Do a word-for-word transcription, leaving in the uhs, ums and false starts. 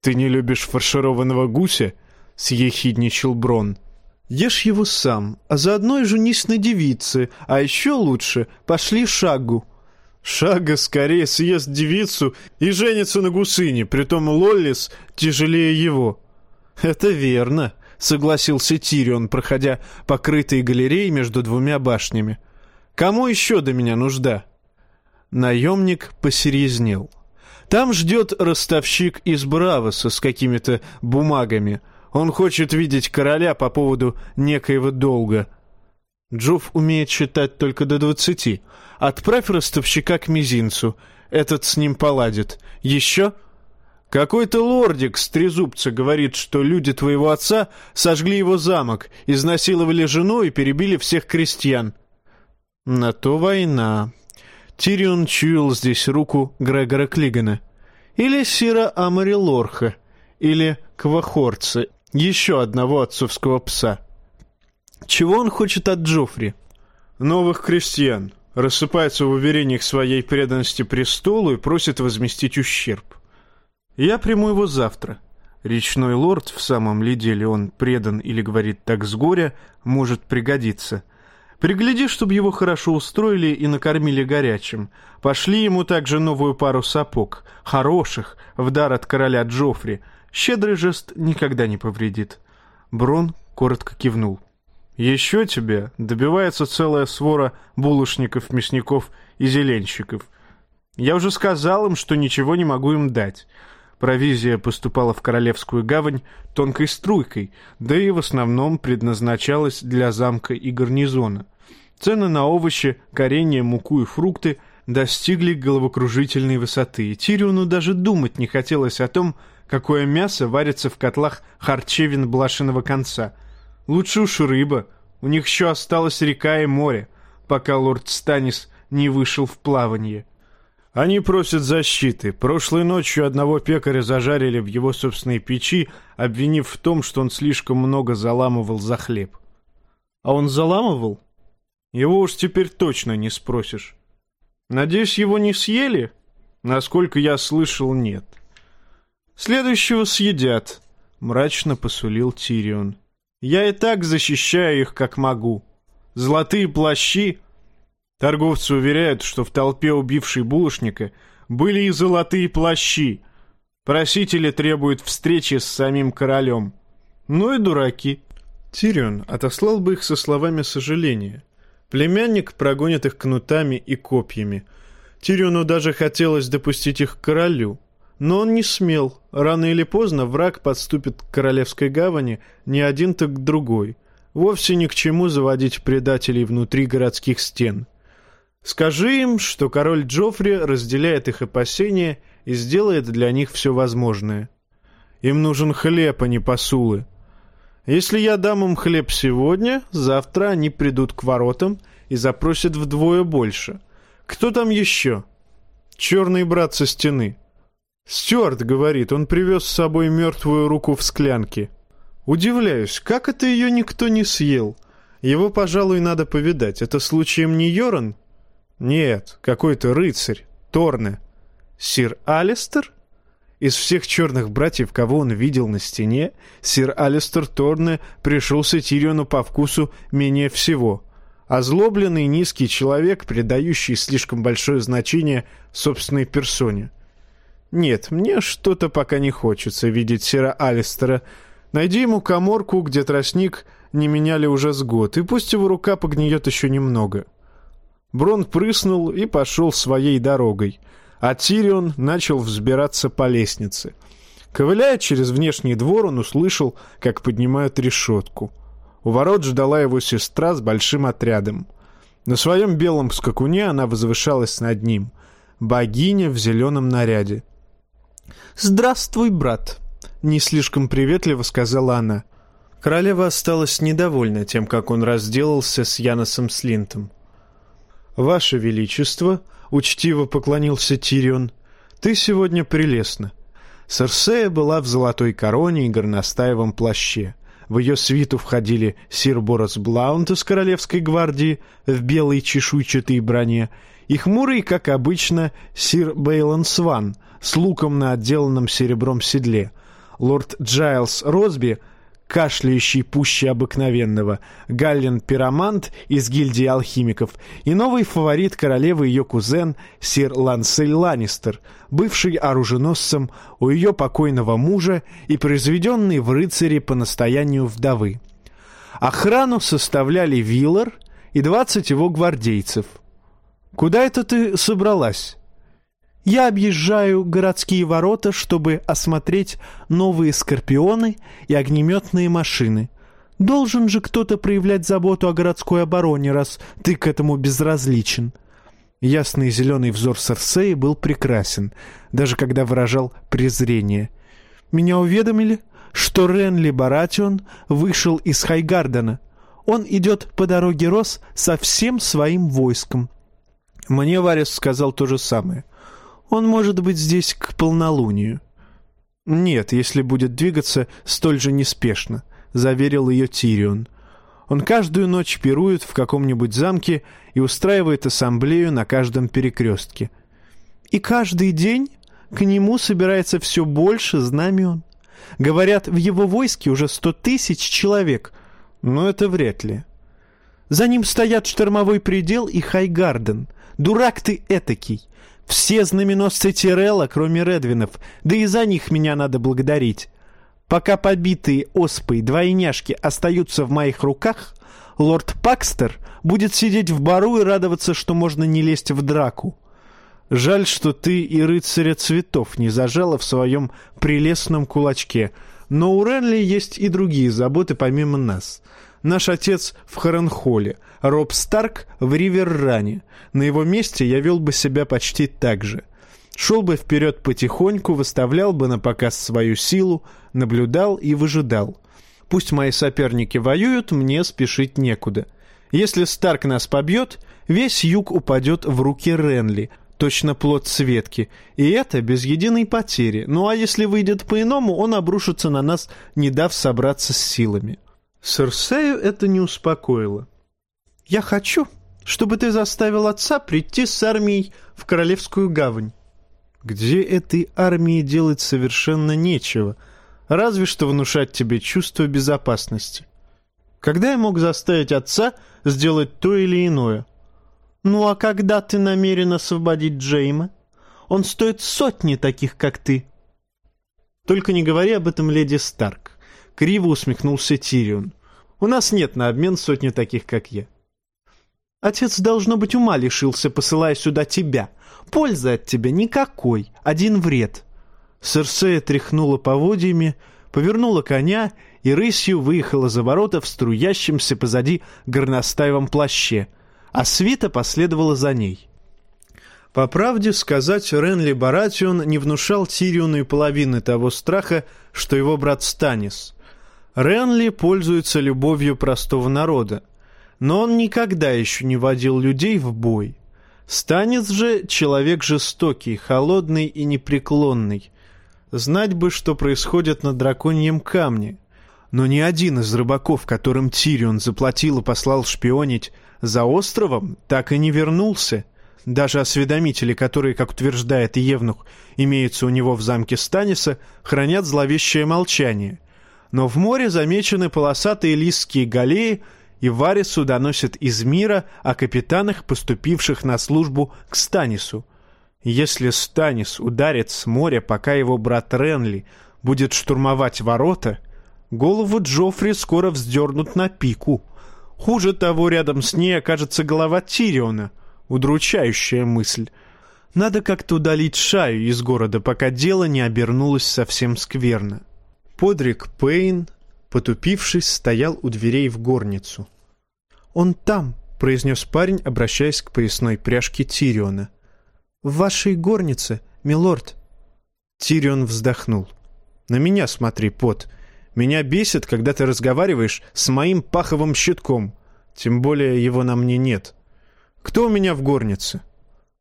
«Ты не любишь фаршированного гуся?» — съехидничал Брон. «Ешь его сам, а заодно и женись на девице, а еще лучше пошли Шагу». «Шага скорее съест девицу и женится на гусыне, притом Лоллис тяжелее его». «Это верно», — согласился Тирион, проходя покрытой галереей между двумя башнями. «Кому еще до меня нужда?» Наемник посерьезнел. «Там ждет ростовщик из Бравоса с какими-то бумагами. Он хочет видеть короля по поводу некоего долга». Джофф умеет считать только до двадцати. «Отправь ростовщика к мизинцу. Этот с ним поладит. Еще?» «Какой-то лордик с трезубца говорит, что люди твоего отца сожгли его замок, изнасиловали жену и перебили всех крестьян». «На то война». Тирион чуял здесь руку Грегора Клигана. Или Сира Амари Лорха. Или Квахорца, еще одного отцовского пса. Чего он хочет от Джоффри? Новых крестьян. Рассыпается в уверениях своей преданности престолу и просит возместить ущерб. Я приму его завтра. Речной лорд, в самом ли деле он предан или говорит так с горя, может пригодиться. Пригляди, чтобы его хорошо устроили и накормили горячим. Пошли ему также новую пару сапог, хороших, в дар от короля Джоффри. Щедрый жест никогда не повредит. Брон коротко кивнул. Еще тебе добивается целая свора булочников, мясников и зеленщиков. Я уже сказал им, что ничего не могу им дать. Провизия поступала в Королевскую гавань тонкой струйкой, да и в основном предназначалась для замка и гарнизона. Цены на овощи, коренья, муку и фрукты достигли головокружительной высоты, и Тириону даже думать не хотелось о том, какое мясо варится в котлах харчевин Блашиного конца. Лучше уж рыба, у них еще осталась река и море, пока лорд Станис не вышел в плаванье. Они просят защиты. Прошлой ночью одного пекаря зажарили в его собственной печи, обвинив в том, что он слишком много заламывал за хлеб. А он заламывал? Его уж теперь точно не спросишь. Надеюсь, его не съели? Насколько я слышал, нет. Следующего съедят, мрачно посулил Тирион. Я и так защищаю их, как могу. Золотые плащи... Торговцы уверяют, что в толпе убившей булочника были и золотые плащи. Просители требуют встречи с самим королем. Ну и дураки. Тирион отослал бы их со словами сожаления. Племянник прогонит их кнутами и копьями. Тириону даже хотелось допустить их к королю. Но он не смел. Рано или поздно враг подступит к Королевской гавани не один, так к другой. Вовсе ни к чему заводить предателей внутри городских стен. Скажи им, что король Джоффри разделяет их опасения и сделает для них все возможное. Им нужен хлеб, а не посулы. Если я дам им хлеб сегодня, завтра они придут к воротам и запросят вдвое больше. Кто там еще? Черный брат со стены. Стюарт говорит, он привез с собой мертвую руку в склянке. Удивляюсь, как это ее никто не съел? Его, пожалуй, надо повидать. Это случаем не Йоран? Нет, какой-то рыцарь, Торне. Сир Алистер? Из всех черных братьев, кого он видел на стене, сир Алистер Торне пришелся Тириону по вкусу менее всего. Озлобленный низкий человек, придающий слишком большое значение собственной персоне. Нет, мне что-то пока не хочется видеть сира Алистера. Найди ему каморку, где тростник не меняли уже с год, и пусть его рука погниет еще немного. Брон прыснул и пошел своей дорогой, а Тирион начал взбираться по лестнице. Ковыляя через внешний двор, он услышал, как поднимают решетку. У ворот ждала его сестра с большим отрядом. На своем белом скакуне она возвышалась над ним, богиня в зеленом наряде. «Здравствуй, брат», — не слишком приветливо сказала она. Королева осталась недовольна тем, как он разделался с Яносом Слинтом. «Ваше Величество», — учтиво поклонился Тирион, — «ты сегодня прелестна». Серсея была в золотой короне и горностаевом плаще. В ее свиту входили сир Борос Блаунт из Королевской гвардии в белой чешуйчатой броне и хмурый, как обычно, сир Бейлон Сван с луком на отделанном серебром седле, лорд Джайлс Росби, кашляющий пуще обыкновенного, Галлен Пиромант из гильдии алхимиков и новый фаворит королевы ее кузен сир Лансель Ланнистер, бывший оруженосцем у ее покойного мужа и произведенный в рыцари по настоянию вдовы. Охрану составляли Виллар и двадцать его гвардейцев. «Куда это ты собралась?» «Я объезжаю городские ворота, чтобы осмотреть новые скорпионы и огнеметные машины. Должен же кто-то проявлять заботу о городской обороне, раз ты к этому безразличен». Ясный зеленый взор Серсеи был прекрасен, даже когда выражал презрение. «Меня уведомили, что Ренли Баратион вышел из Хайгардена. Он идет по дороге Рос со всем своим войском». Мне Варис сказал то же самое. «Он может быть здесь к полнолунию». «Нет, если будет двигаться столь же неспешно», — заверил ее Тирион. «Он каждую ночь пирует в каком-нибудь замке и устраивает ассамблею на каждом перекрестке. И каждый день к нему собирается все больше знамен. Говорят, в его войске уже сто тысяч человек, но это вряд ли. За ним стоят штормовой предел и Хайгарден. Дурак ты этакий! Все знаменосцы Тирелла, кроме Редвинов, да и за них меня надо благодарить. Пока побитые оспой двойняшки остаются в моих руках, лорд Пакстер будет сидеть в бару и радоваться, что можно не лезть в драку. Жаль, что ты и рыцаря цветов не зажала в своем прелестном кулачке, но у Ренли есть и другие заботы помимо нас. Наш отец в Харенхолле, Роб Старк в Риверране. На его месте я вел бы себя почти так же. Шел бы вперед потихоньку, выставлял бы на показ свою силу, наблюдал и выжидал. Пусть мои соперники воюют, мне спешить некуда. Если Старк нас побьет, весь юг упадет в руки Ренли, точно плод Светки, и это без единой потери. Ну а если выйдет по-иному, он обрушится на нас, не дав собраться с силами. Серсею это не успокоило. «Я хочу, чтобы ты заставил отца прийти с армией в Королевскую гавань». «Где этой армии делать совершенно нечего, разве что внушать тебе чувство безопасности. Когда я мог заставить отца сделать то или иное?» «Ну а когда ты намерен освободить Джейма? Он стоит сотни таких, как ты». «Только не говори об этом, леди Старк», — криво усмехнулся Тирион. «У нас нет на обмен сотни таких, как я». «Отец, должно быть, ума лишился, посылая сюда тебя. Пользы от тебя никакой, один вред». Серсея тряхнула поводьями, повернула коня и рысью выехала за ворота в струящемся позади горностаевом плаще, а свита последовала за ней. По правде сказать, Ренли Баратион не внушал Тириону и половины того страха, что его брат Станис. Ренли пользуется любовью простого народа, но он никогда еще не водил людей в бой. Станис же человек жестокий, холодный и непреклонный. Знать бы, что происходит на драконьем камне. Но ни один из рыбаков, которым Тирион заплатил и послал шпионить за островом, так и не вернулся. Даже осведомители, которые, как утверждает Евнух, имеются у него в замке Станиса, хранят зловещее молчание. Но в море замечены полосатые лисские галеи, и Варису доносят из мира о капитанах, поступивших на службу к Станису. Если Станис ударит с моря, пока его брат Ренли будет штурмовать ворота, голову Джоффри скоро вздернут на пику. Хуже того, рядом с ней окажется голова Тириона. Удручающая мысль. Надо как-то удалить Шаю из города, пока дело не обернулось совсем скверно. Подрик Пейн, потупившись, стоял у дверей в горницу. «Он там», — произнес парень, обращаясь к поясной пряжке Тириона. «В вашей горнице, милорд». Тирион вздохнул. «На меня смотри, Пот. Меня бесит, когда ты разговариваешь с моим паховым щитком. Тем более его на мне нет. Кто у меня в горнице?»